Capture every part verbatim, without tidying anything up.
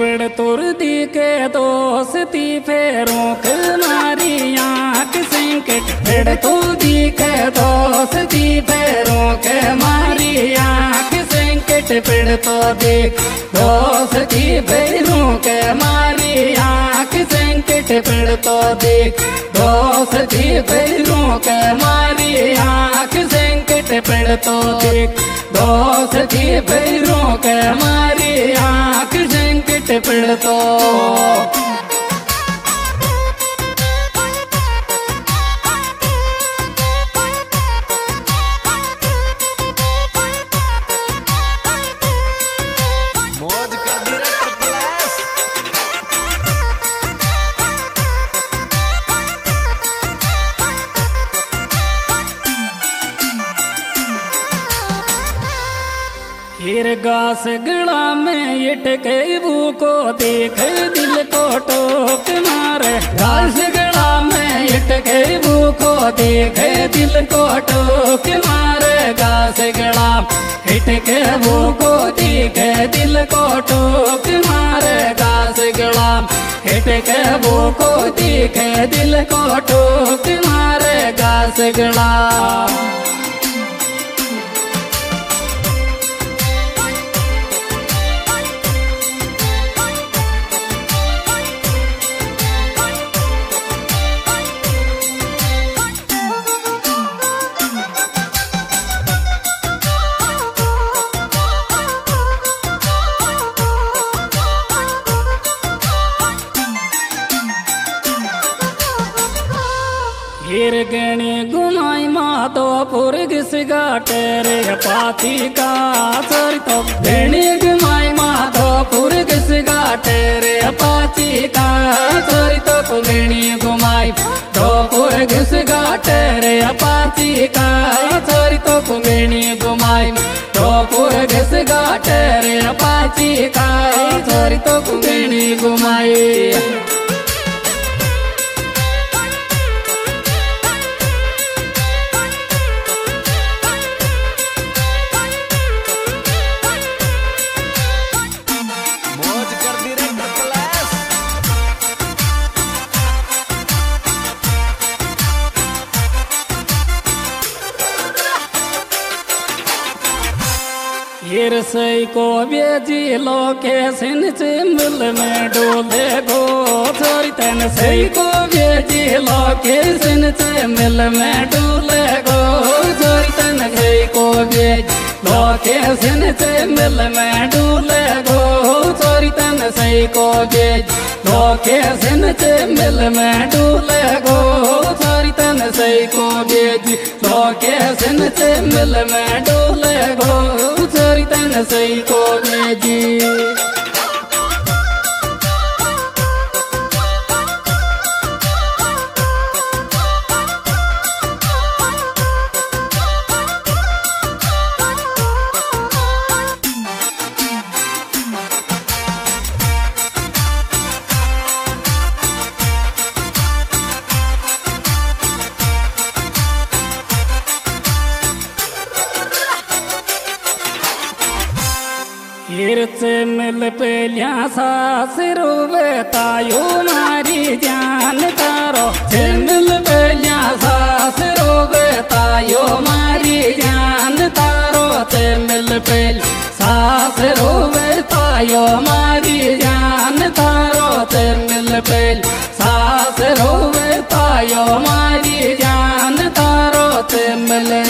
पेड़ तुर दी के दोस्ती फेरों के मारी आँख संकट पेड़ तुर दी के दोस्ती फेरों के मारी आँख संकट पेड़ तो देख दोस्ती फेरों के मारी आँख संकट पेड़ तो देख दोस्ती फेरों के मारी आँख संकट पेड़ तो देख दोस्ती फेरों के मारी आँख संकट पेड़ तो फिर गास गड़ा में इटके वो को देख दिल को टोक मारे गास गड़ा में इटके वो को देख दिल को टोक मारे गास गड़ा इटके वो को देख दिल को टोक मारे गास गड़ा इटके वो को देख दिल को टोक मारे गास गड़ा फिर गणी गुमाई माधोपुर घिस गाटे रे पाती का सर तो गणी गुमाई माधोपुर घिस गाटे रे पाती का सर तो गणी गुमाई धोपुर घिस गाटे रे पाती का सर तो गणी गुमाई धोपुर घिस गाटे रे पाती का सर तो गणी गुमाई हिर सई को बेजी लोकेशन चिंबल में डोले गो छोरी तन सई को बेजी लोकेशन चिंबल में डोले गो छोरी तन सई को बेजी लोकेशन चिंबल में डोले गो छोरी तन सई को बेजी लोकेशन चिंबल में डोले गो छोरी तन सई को बेजी लोकेशन चिंबल में डोले गो छोरी तन सई को बेजी हिर से मिल पेलिया सास रोवे तायो मारी जान तारो से मिल पेलिया सास रोवे तायो मारी जान तारो से मिल पेल सास रोवे तायो मारी जान तारो से मिल पेल सास रोवे तायो मारी जान तारो से मिले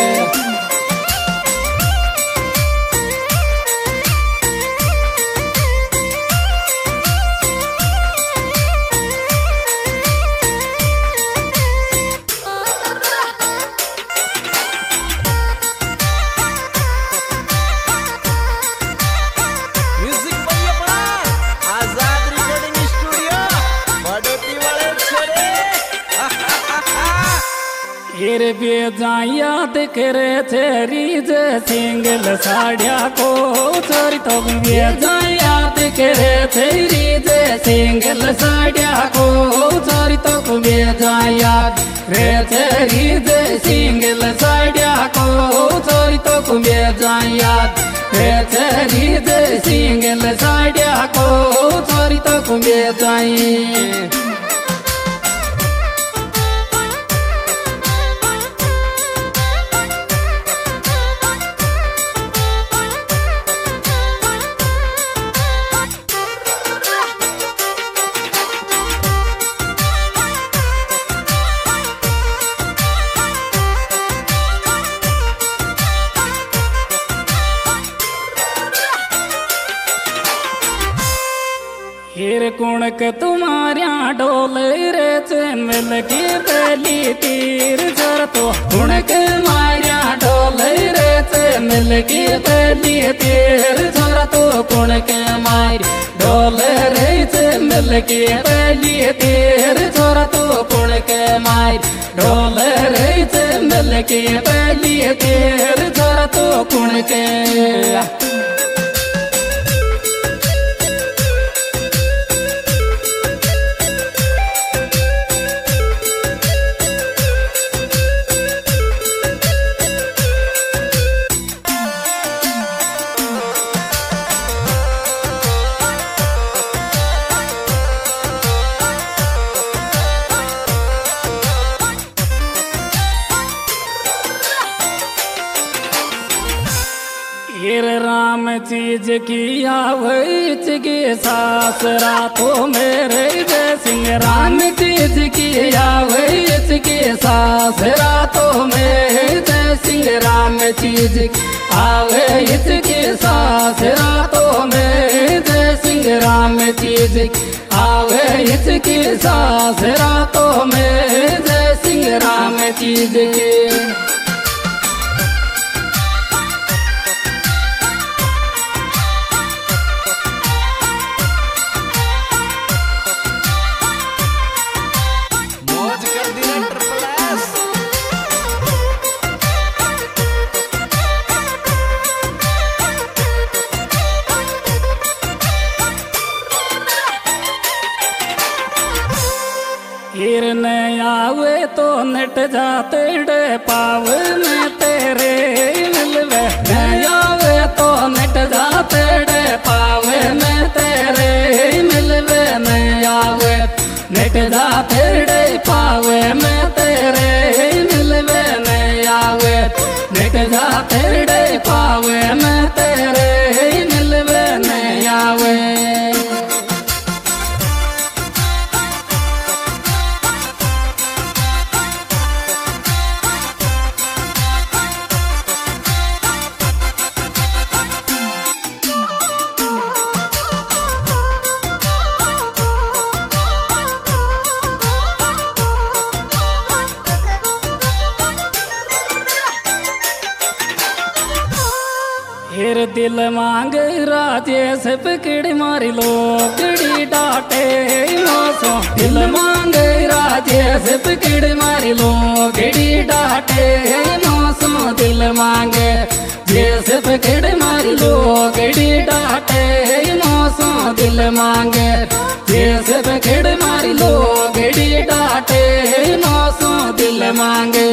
हिर बेजा याद करे तेरी जे सिंगल साड़िया को छोरी तो बेजा याद करे तेरी जे सिंगल साड़िया को छोरी तो बेजा याद रे तेरी जे सिंगल साड़िया को छोरी तो बेजा याद रे तेरी जे सिंगल साड़िया को में जाई। हीर कुणक तुम्हारिया डोल रे मिल की पहली तीर जर तो कुणक मारिया डोल रे मिल की पहली तीर जर तो कुणक मार डोल रे मिल की पहली तीर जर तो कुणक मार डोल रे मिल की पहली तीर जर तो कुणक। हीर राम चीज की आवच गे सास रातों मेरे जय सिंह राम चीज की आवच गे सास रातों में जय सिंह राम चीज आवच गे सास रातों में जय सिंह राम चीज आवच गे सास रातों में जय सिंह राम चीज के। हीर न आवे तो नट जाते डे पाव में तेरे मिलवे न आवे तो नट जाते डे पाव में तेरे मिलवे न आवे नट जाते डे पाव में तेरे मिलवे न आवे नट जाते डे पाव में तेरे मिलवे न आवे। हीर दिल मांग राजेश पकड़ मारी लो कड़ी डाटे मौसो दिल मांग राजेश पकड़ मारी लो कड़ी डाटे मौसो दिल मांग जेस पकड़ मारी लो कड़ी डाटे मौसो दिल मांग जेस पकड़ मारी लो कड़ी डाटे मौसो दिल मांगे।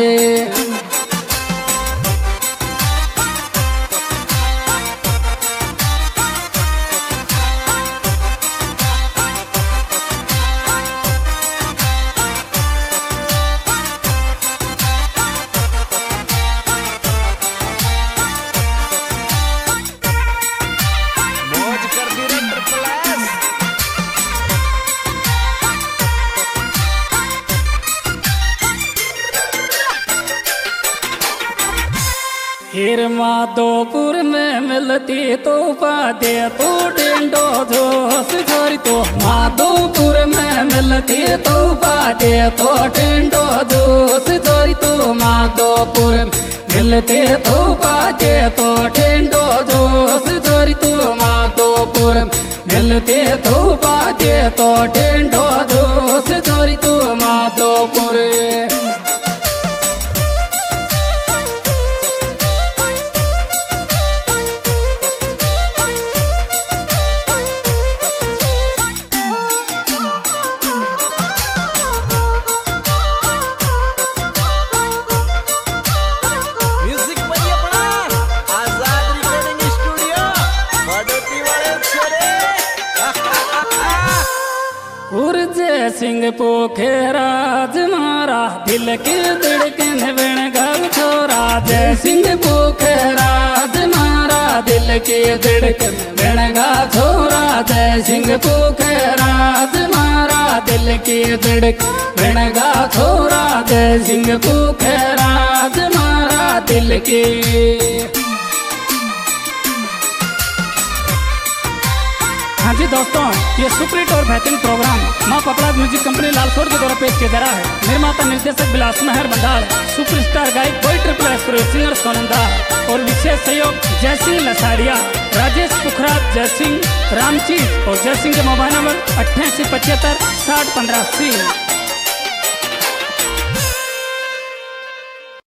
हीर माधोपुर में मिलती तो पादे तो डेंडो जोश छोरी तो माधोपुर में मिलती तो पादे तो डेंडो जोश छोरी तो माधोपुर मिलते तो पादे तो डेंडो जोश छोरी तो माधोपुर मिलते तो पादे तो डेंडो जोश छोरी तो माधोपुर। उर जय सिंह पोखराज मारा दिल के धड़कन बन गल छोरा। जय सिंह पोखराज मारा दिल के धड़कन बन गा छोरा। जय सिंह पोखराज मारा दिल के धड़कन बन गा छोरा। जय सिंह पोखराज मारा दिल के। हाँ जी दोस्तों, ये सुपरहिट और बेहतरीन प्रोग्राम माँ पपड़ाज म्यूजिक कंपनी लालसोट के द्वारा पेश किया जा रहा है। निर्माता निर्देशक बिलास मेहर बंडाल, सुपरस्टार गायक boy triple S singer Sonanda और विशेष सहयोग जय सिंह लसाड़िया, राजेश पुखराज, जय सिंह रामचीज और जय सिंह के मोबाइल नंबर अट्ठासी पचहत्तर साठ पंद्रह अस्सी।